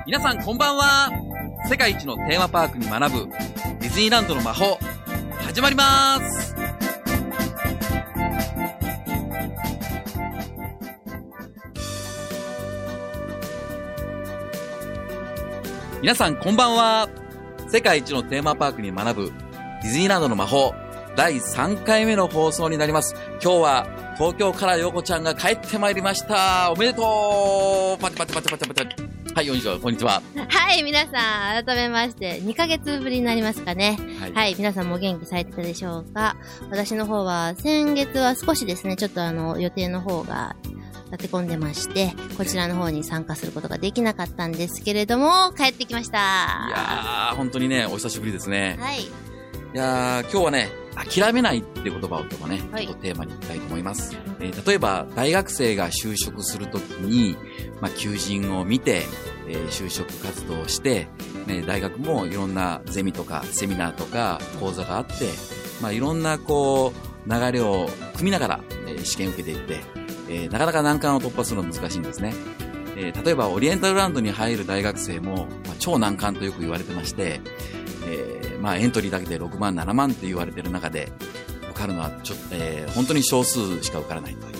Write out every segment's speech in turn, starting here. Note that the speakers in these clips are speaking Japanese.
皆さんこんばんは。世界一のテーマパークに学ぶディズニーランドの魔法始まります。皆さんこんばんは。世界一のテーマパークに学ぶディズニーランドの魔法第3回目の放送になります。今日は東京からヨコちゃんが帰ってまいりました。おめでとう。パチパチパチパチパチ。はい、こんにちは。 はい、皆さん、改めまして、2ヶ月ぶりになりますかね。はい、皆さんも元気されてたでしょうか。私の方は、先月は少しですね、ちょっと予定の方が立て込んでまして、こちらの方に参加することができなかったんですけれども、帰ってきました。いやー、本当にね、お久しぶりですね。 はい。 いやー、今日はね、諦めないっていう言葉を今日はね、 はい、 ちょっとテーマにいきたいと思います。例えば、大学生が就職するときに、求人を見て、就職活動をして、ね、大学もいろんなゼミとかセミナーとか講座があって、いろんなこう、流れを組みながら、試験を受けていって、なかなか難関を突破するのは難しいんですね。例えば、オリエンタルランドに入る大学生も、超難関とよく言われてまして、エントリーだけで6万、7万って言われてる中で、受かるのは本当に少数しか受からないという。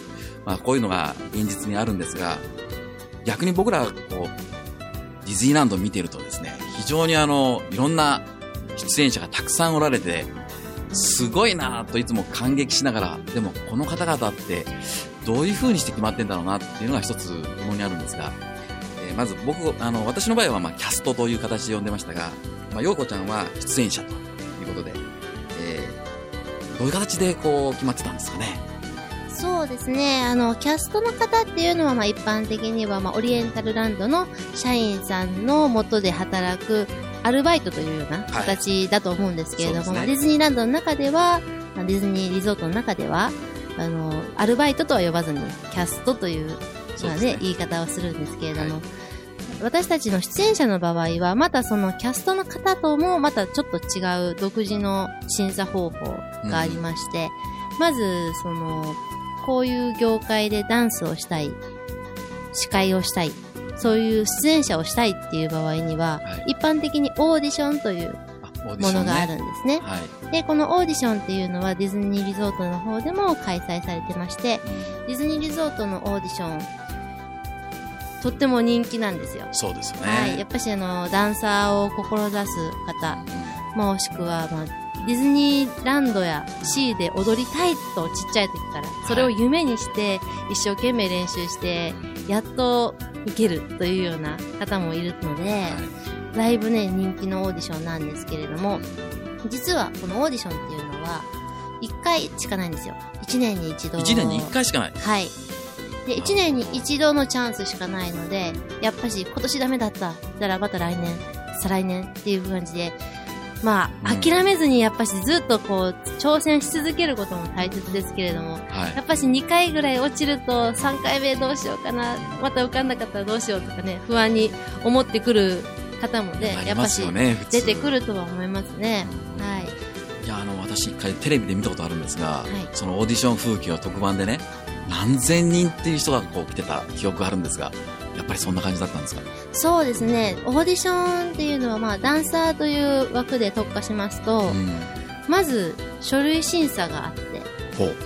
こういうのが現実にあるんですが、逆に僕ら、こう、ディズニーランドを見ているとですね、非常にいろんな出演者がたくさんおられて、すごいなぁといつも感激しながら、でもこの方々ってどういう風にして決まってんだろうなっていうのが一つ疑問にあるんですが、まず私の場合はキャストという形で呼んでましたが、ヨーコちゃんは出演者ということで、どういう形でこう決まってたんですかね。 そうですね。キャストの方っていうのは、一般的には、オリエンタルランドの社員さんの下で働くアルバイトというような形だと思うんですけれども、ディズニーランドの中では、ディズニーリゾートの中では、アルバイトとは呼ばずに、キャストという言い方をするんですけれども、私たちの出演者の場合は、またそのキャストの方とも、またちょっと違う独自の審査方法がありまして、まず、こういう業界でダンスをしたい、司会をしたい、そういう出演者をしたいっていう場合には、一般的にオーディションというものがあるんですね。で、このオーディションっていうのはディズニーリゾートの方でも開催されてまして、ディズニーリゾートのオーディション、とっても人気なんですよ。 そうですよね。 はい。やっぱしダンサーを志す方、もしくは、ディズニーランドやシーで踊りたいとちっちゃい時から、それを夢にして一生懸命練習して、やっと行けるというような方もいるので、だいぶね、人気のオーディションなんですけれども、実はこのオーディションっていうのは、1回しかないんですよ。1年に1度。 1年に1回しかない。 はい。で、1年に1度のチャンスしかないので、やっぱし今年ダメだった。だからまた来年、再来年っていう感じで、諦めずにやっぱしずっとこう、挑戦し続けることも大切ですけれども、やっぱし2回ぐらい落ちると3回目どうしようかな、また受かんなかったらどうしようとかね、不安に思ってくる方もね、やっぱし出てくるとは思いますね。はい。 いや、私一回テレビで見たことあるんですが、そのオーディション風景を特番でね、何千人っていう人がこう来てた記憶があるんですが、やっぱりそんな感じだったんですか？ そうですね。オーディションっていうのはダンサーという枠で特化しますと、まず書類審査があって、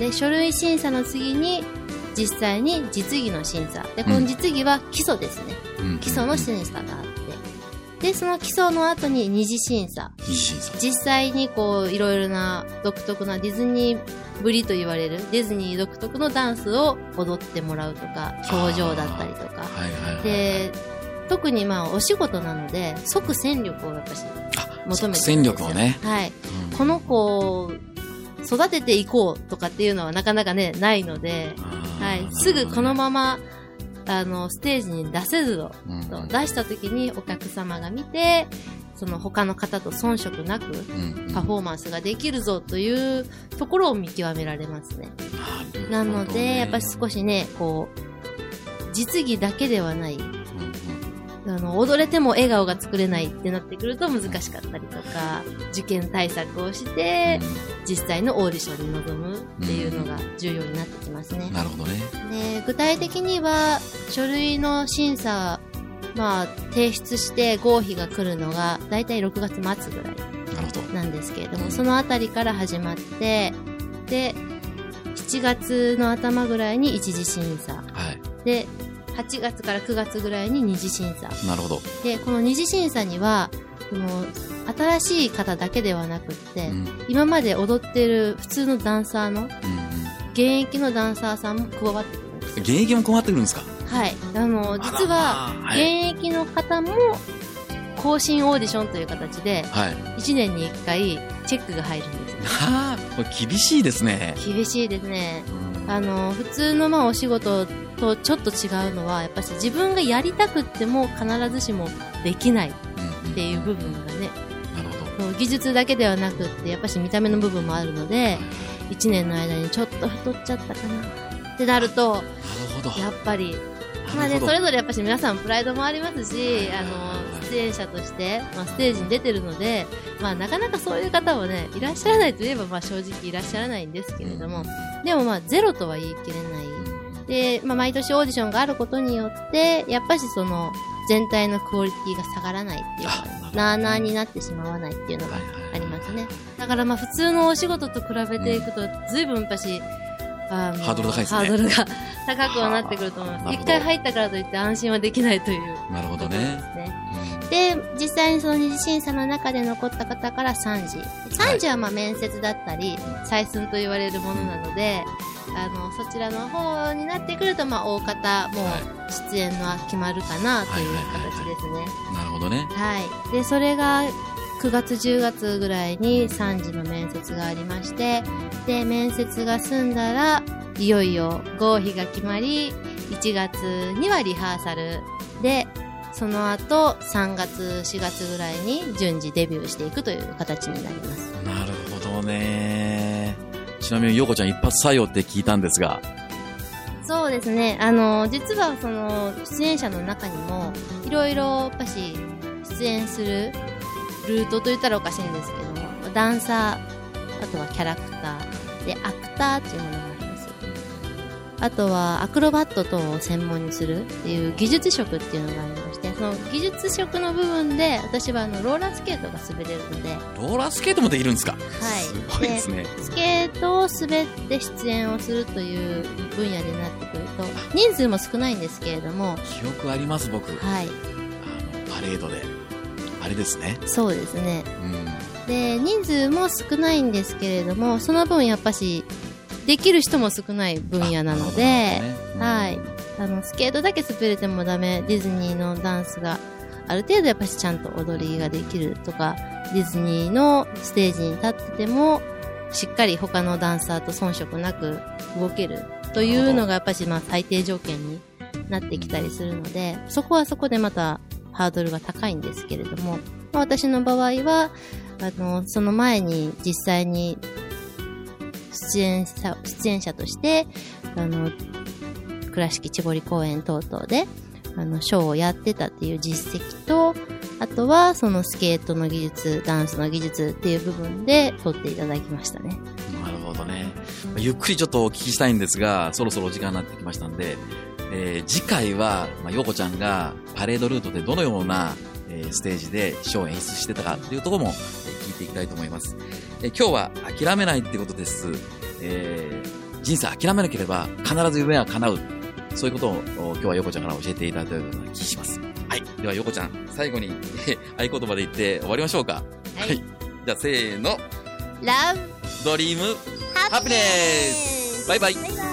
で、書類審査の次に実際に実技の審査。で、この実技は基礎ですね。基礎の審査があって、で、その基礎の後に二次審査。実際にこう、いろいろな独特なディズニーぶりと言われるディズニー独特のダンスを踊ってもらうとか、表情だったりとか。で、特にお仕事なので、即戦力をやっぱし求めてるんですよ。 戦力をね。 はい。この子を育てていこうとかっていうのはなかなかね、ないので、はい。すぐこのまま、ステージに出せずと、出した時にお客様が見て、その他の方と遜色なくパフォーマンスができるぞというところを見極められますね。なので、やっぱり少しね、こう、実技だけではない、踊れても笑顔が作れないってなってくると難しかったりとか、受験対策をして、実際のオーディションに臨むっていうのが重要になってきますね。 なるほどね。 で、具体的には、書類の審査まあ、提出して合否が来るのが、だいたい6月末ぐらいなんですけれども、そのあたりから始まって、で、7月の頭ぐらいに一次審査。はい。で、8月から9月ぐらいに二次審査。 なるほど。 で、この二次審査には、新しい方だけではなくって、今まで踊ってる普通のダンサーの、現役のダンサーさんも加わってくるんです。 現役も加わってくるんですか？ はい。実は、現役の方も、更新オーディションという形で、1年に1回、チェックが入るんです。 はぁ、これ厳しいですね。 厳しいですね。普通のまあお仕事とちょっと違うのは、やっぱり自分がやりたくっても必ずしもできないっていう部分がね、なるほど。技術だけではなくって、やっぱり見た目の部分もあるので、1年の間にちょっと太っちゃったかなってなると、なるほど。やっぱり、まあね、それぞれやっぱり皆さんプライドもありますし、出演者として、まあ、ステージに出てるので、まあなかなかそういう方もね、いらっしゃらないといえばまあ正直いらっしゃらないんですけれども、でもまあゼロとは言い切れない。で、まあ毎年オーディションがあることによって、やっぱしその全体のクオリティが下がらないっていうか、なあなあになってしまわないっていうのがありますね。だからまあ普通のお仕事と比べていくと、随分やっぱし、 ハードル高いですね。 ハードルが高くはなってくると思います。一回入ったからといって安心はできないという。 なるほどね。 で、実際にその二次審査の中で残った方から3次。3次はまあ面接だったり、採寸と言われるものなので、そちらの方になってくると、まあ大方もう出演は決まるかなという形ですね。 なるほどね。 はい。で、それが9月10月ぐらいに3次の面接がありまして、で、面接が済んだら、いよいよ合否が決まり、1月にはリハーサルで、その後3月4月ぐらいに順次デビューしていくという形になります。 なるほどね。ちなみに陽子ちゃん一発採用って聞いたんですが。 そうですね。実はその出演者の中にもいろいろやっぱし出演するルートと言ったらおかしいんですけども、ダンサー、あとはキャラクターでアクターっていうものがあります。あとはアクロバット等を専門にするっていう技術職っていうのがありまして、その技術職の部分で私はローラースケートが滑れるので。 ローラースケートもできるんですか？はい。 すごいですね。 スケートを滑って出演をするという分野になってくると、人数も少ないんですけれども。 記憶あります、僕。 はい。 パレードで。あれですね。 そうですね。で、人数も少ないんですけれども、その分やっぱし、できる人も少ない分野なので、はい。スケートだけ滑れてもダメ、ディズニーのダンスがある程度やっぱしちゃんと踊りができるとか、ディズニーのステージに立ってても、しっかり他のダンサーと遜色なく動けるというのがやっぱしまあ最低条件になってきたりするので、そこはそこでまたハードルが高いんですけれども、まあ、私の場合は、その前に実際に出演者として、倉敷千堀公園等々で、ショーをやってたっていう実績と、あとはそのスケートの技術、ダンスの技術っていう部分で取っていただきましたね。 なるほどね。ゆっくりちょっとお聞きしたいんですが、そろそろお時間になってきましたんで、次回は、陽子ちゃんがパレードルートでどのような、ステージでショーを演出してたかというところも、聞いていきたいと思います。今日は諦めないってことです。人生諦めなければ必ず夢は叶う。そういうことを今日は陽子ちゃんから教えていただいたような気します。はい。では陽子ちゃん、最後に合言葉で言って終わりましょうか。はい。じゃあせーの。 ラブドリームハピネス。バイバイ。